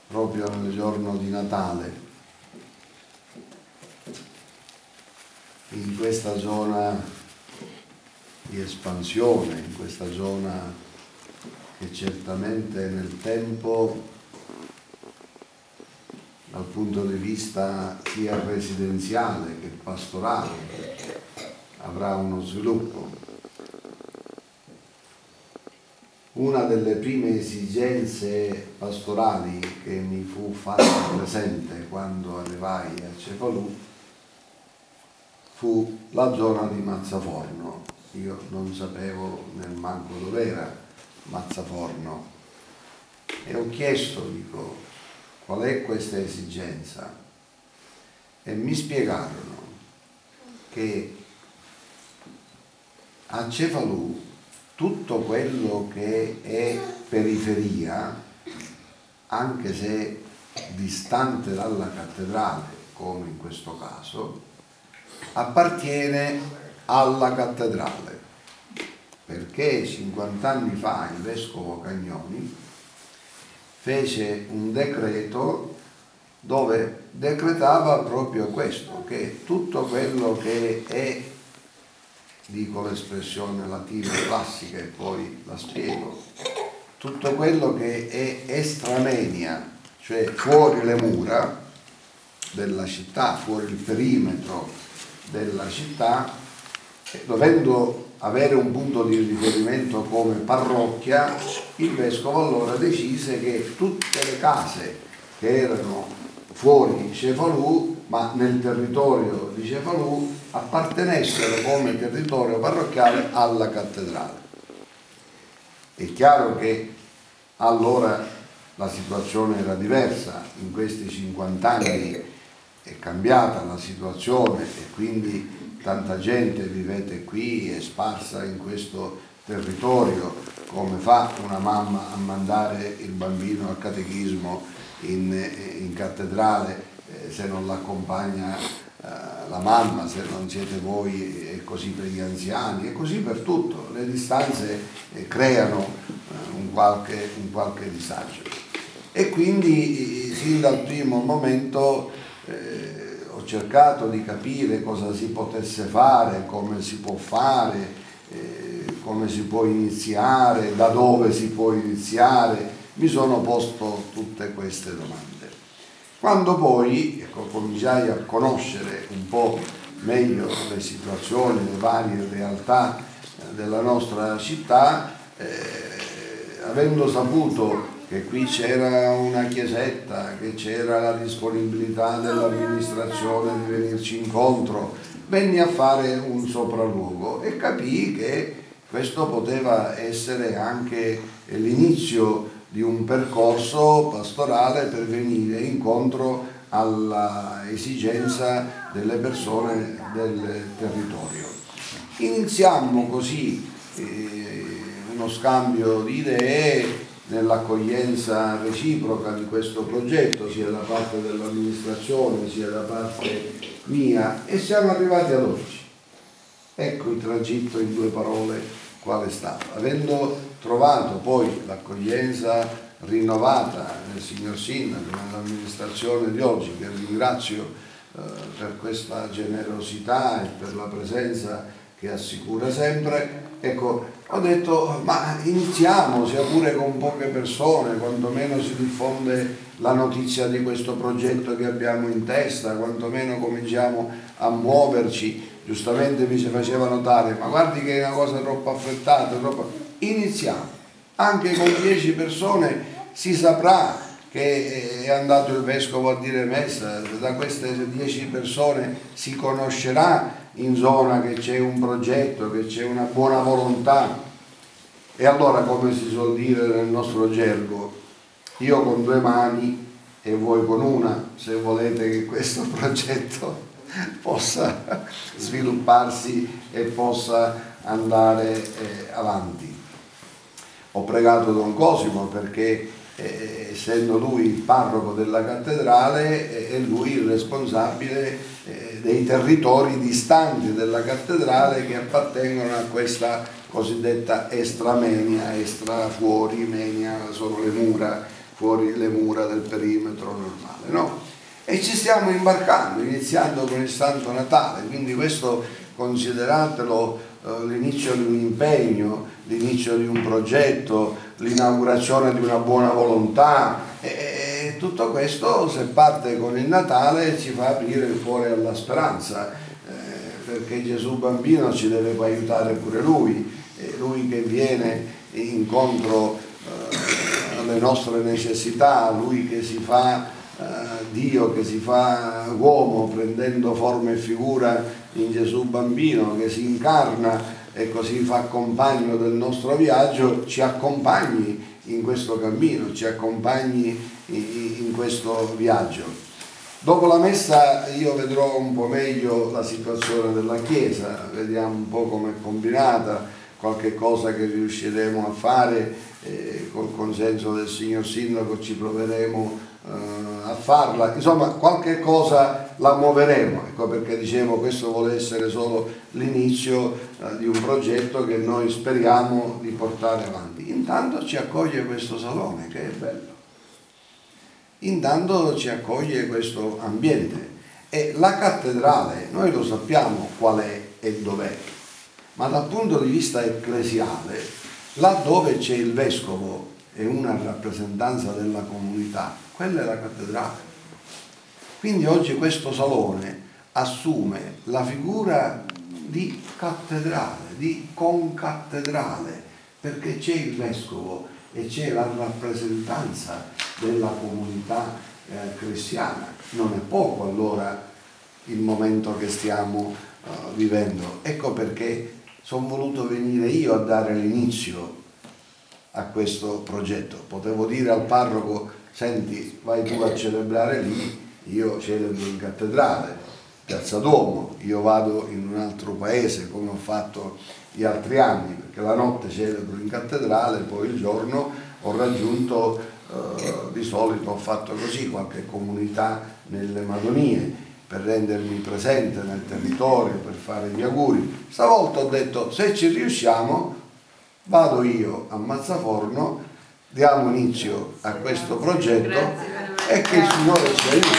proprio nel giorno di Natale, in questa zona di espansione, in questa zona che certamente nel tempo, dal punto di vista sia residenziale che pastorale, avrà uno sviluppo. Una delle prime esigenze pastorali che mi fu fatta presente quando arrivai a Cefalù fu la zona di Mazzaforno. Io non sapevo neanche dove era Mazzaforno e ho chiesto, dico, qual è questa esigenza? E mi spiegarono che a Cefalù tutto quello che è periferia, anche se distante dalla cattedrale, come in questo caso, appartiene alla cattedrale, perché 50 anni fa il vescovo Cagnoni fece un decreto dove decretava proprio questo, che tutto quello che è, dico l'espressione latina classica e poi la spiego, tutto quello che è estramenia, cioè fuori le mura della città, fuori il perimetro della città, dovendo avere un punto di riferimento come parrocchia, il vescovo allora decise che tutte le case che erano fuori Cefalù, ma nel territorio di Cefalù, appartenessero come territorio parrocchiale alla cattedrale. È chiaro che allora la situazione era diversa, in questi 50 anni è cambiata la situazione e quindi tanta gente vivete qui, è sparsa in questo territorio. Come fa una mamma a mandare il bambino al catechismo in cattedrale se non l'accompagna la mamma, se non siete voi, è così per gli anziani, è così per tutto. Le distanze creano un qualche disagio. E quindi sin dal primo momento ho cercato di capire cosa si potesse fare, come si può fare, come si può iniziare, da dove si può iniziare. Mi sono posto tutte queste domande. Quando poi cominciai a conoscere un po' meglio le situazioni, le varie realtà della nostra città, avendo saputo che qui c'era una chiesetta, che c'era la disponibilità dell'amministrazione di venirci incontro, venni a fare un sopralluogo e capii che questo poteva essere anche l'inizio di un percorso pastorale per venire incontro alla esigenza delle persone del territorio. Iniziammo così uno scambio di idee nell'accoglienza reciproca di questo progetto, sia da parte dell'amministrazione sia da parte mia, e siamo arrivati ad oggi. Ecco il tragitto in due parole qual è stato. Avendo trovato poi l'accoglienza rinnovata nel signor Sindaco, nell'amministrazione di oggi, che ringrazio per questa generosità e per la presenza che assicura sempre, ecco, ho detto ma iniziamo, sia pure con poche persone, quantomeno si diffonde la notizia di questo progetto che abbiamo in testa, quantomeno cominciamo a muoverci. Giustamente mi si faceva notare, ma guardi che è una cosa troppo affrettata, iniziamo, anche con 10 persone si saprà che è andato il vescovo a dire messa, da queste 10 persone si conoscerà in zona che c'è un progetto, che c'è una buona volontà. E allora, come si suol dire nel nostro gergo, io con 2 mani e voi con una, se volete che questo progetto possa svilupparsi e possa andare avanti. Ho pregato Don Cosimo perché essendo lui il parroco della cattedrale è lui il responsabile dei territori distanti della cattedrale che appartengono a questa cosiddetta estramenia, estra fuori, menia sono le mura fuori le mura del perimetro normale, no? E ci stiamo imbarcando, iniziando con il Santo Natale, quindi questo consideratelo l'inizio di un impegno, l'inizio di un progetto, l'inaugurazione di una buona volontà, e tutto questo, se parte con il Natale, ci fa aprire il cuore alla speranza, perché Gesù bambino ci deve aiutare pure lui, lui che viene incontro alle nostre necessità, lui che si fa Dio, che si fa uomo prendendo forma e figura in Gesù bambino, che si incarna e così fa compagno del nostro viaggio, ci accompagni in questo cammino, ci accompagni in questo viaggio. Dopo la messa io vedrò un po' meglio la situazione della Chiesa, vediamo un po' come è combinata, qualche cosa che riusciremo a fare, col consenso del signor Sindaco ci proveremo a farla, insomma qualche cosa la muoveremo, ecco perché dicevo questo vuole essere solo l'inizio di un progetto che noi speriamo di portare avanti. Intanto ci accoglie questo salone che è bello, intanto ci accoglie questo ambiente, e la cattedrale noi lo sappiamo qual è e dov'è, ma dal punto di vista ecclesiale, laddove c'è il vescovo e una rappresentanza della comunità, quella è la cattedrale. Quindi oggi questo salone assume la figura di cattedrale, di concattedrale, perché c'è il vescovo e c'è la rappresentanza della comunità cristiana. Non è poco allora il momento che stiamo vivendo. Ecco perché sono voluto venire io a dare l'inizio a questo progetto. Potevo dire al parroco: senti, vai tu a celebrare lì, io celebro in cattedrale, Piazza Duomo, io vado in un altro paese come ho fatto gli altri anni, perché la notte celebro in cattedrale, poi il giorno ho raggiunto, di solito ho fatto così, qualche comunità nelle Madonie, per rendermi presente nel territorio, per fare gli auguri. Stavolta ho detto: se ci riusciamo, vado io a Mazzaforno, diamo inizio a questo progetto e che il Signore ci aiuti.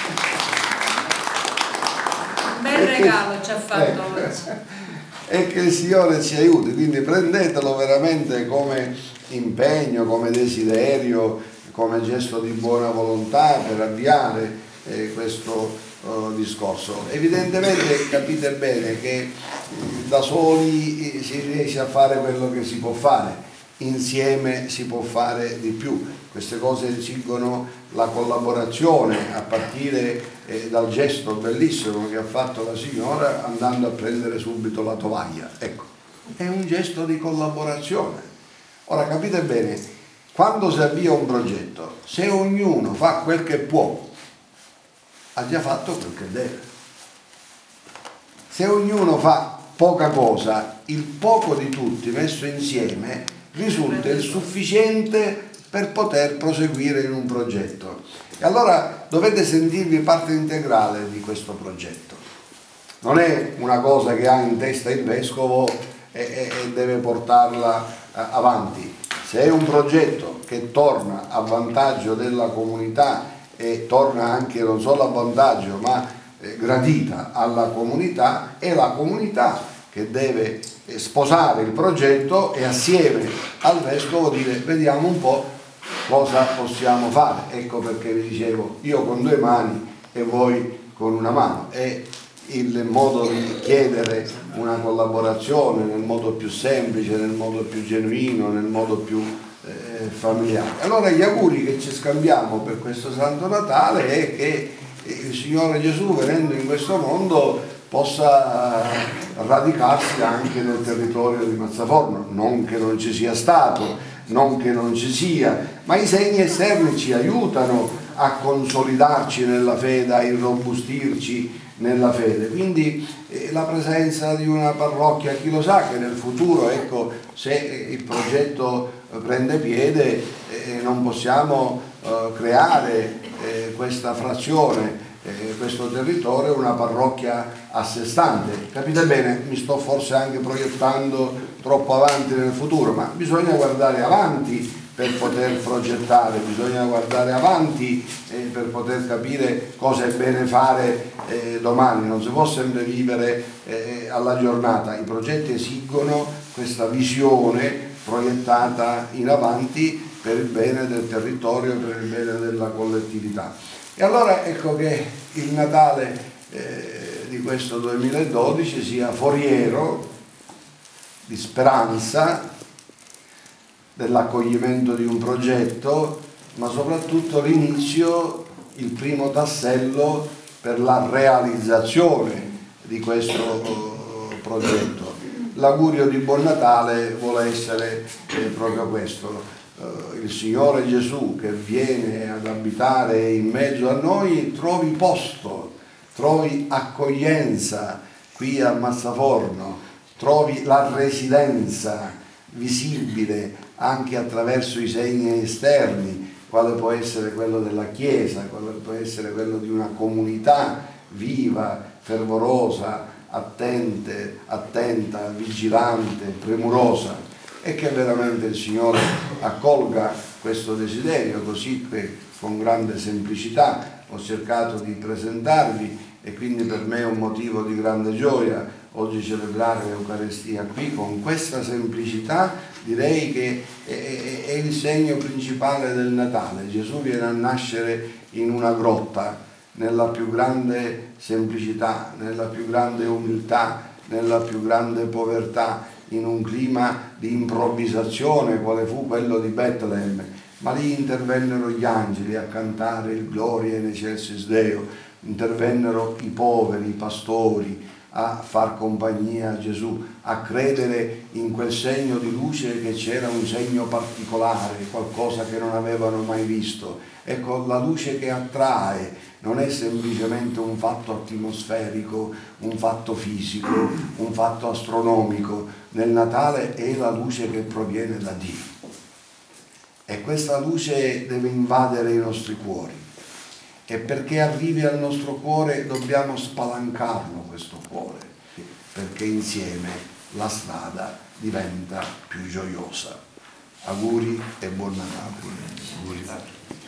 Bel regalo ci ha fatto oggi. E che il Signore ci aiuti, quindi prendetelo veramente come impegno, come desiderio, come gesto di buona volontà per avviare questo discorso. Evidentemente capite bene che da soli si riesce a fare quello che si può fare, insieme si può fare di più. Queste cose esigono la collaborazione, a partire dal gesto bellissimo che ha fatto la signora andando a prendere subito la tovaglia. Ecco, è un gesto di collaborazione. Ora capite bene, quando si avvia un progetto, se ognuno fa quel che può, ha già fatto quel che deve. Se ognuno fa poca cosa, il poco di tutti messo insieme risulta il sufficiente per poter proseguire in un progetto. E allora dovete sentirvi parte integrale di questo progetto. Non è una cosa che ha in testa il vescovo e deve portarla avanti. Se è un progetto che torna a vantaggio della comunità e torna anche non solo a vantaggio ma gradita alla comunità, è la comunità che deve sposare il progetto e assieme al vescovo dire: vediamo un po' cosa possiamo fare. Ecco perché vi dicevo, io con due mani e voi con una mano. È il modo di chiedere una collaborazione nel modo più semplice, nel modo più genuino, nel modo più familiare. Allora gli auguri che ci scambiamo per questo Santo Natale è che il Signore Gesù, venendo in questo mondo, possa radicarsi anche nel territorio di Mazzaforno. Non che non ci sia stato, non che non ci sia, ma i segni esterni ci aiutano a consolidarci nella fede, a irrobustirci nella fede. Quindi la presenza di una parrocchia, chi lo sa che nel futuro, ecco, se il progetto prende piede, non possiamo creare questa frazione, questo territorio, una parrocchia a sé stante. Capite bene, mi sto forse anche proiettando troppo avanti nel futuro, ma bisogna guardare avanti per poter progettare, bisogna guardare avanti per poter capire cosa è bene fare domani, non si può sempre vivere alla giornata, i progetti esigono questa visione proiettata in avanti per il bene del territorio, per il bene della collettività. E allora ecco che il Natale di questo 2012 sia foriero di speranza, dell'accoglimento di un progetto, ma soprattutto l'inizio, il primo tassello per la realizzazione di questo progetto. L'augurio di Buon Natale vuole essere proprio questo. Il Signore Gesù che viene ad abitare in mezzo a noi trovi posto, trovi accoglienza qui a Mazzaforno, trovi la residenza visibile anche attraverso i segni esterni, quale può essere quello della Chiesa, quale può essere quello di una comunità viva, fervorosa, attenta, vigilante, premurosa, e che veramente il Signore accolga questo desiderio, così che con grande semplicità ho cercato di presentarvi, e quindi per me è un motivo di grande gioia oggi celebrare l'Eucaristia qui con questa semplicità. Direi che è il segno principale del Natale. Gesù viene a nascere in una grotta, nella più grande semplicità, nella più grande umiltà, nella più grande povertà, in un clima di improvvisazione quale fu quello di Betlemme, ma lì intervennero gli angeli a cantare il Gloria in excelsis Deo, intervennero i poveri, i pastori a far compagnia a Gesù, a credere in quel segno di luce, che c'era un segno particolare, qualcosa che non avevano mai visto. Ecco, la luce che attrae non è semplicemente un fatto atmosferico, un fatto fisico, un fatto astronomico. Nel Natale è la luce che proviene da Dio, e questa luce deve invadere i nostri cuori, e perché arrivi al nostro cuore dobbiamo spalancarlo questo cuore, perché insieme la strada diventa più gioiosa. Auguri e buon Natale. Auguri.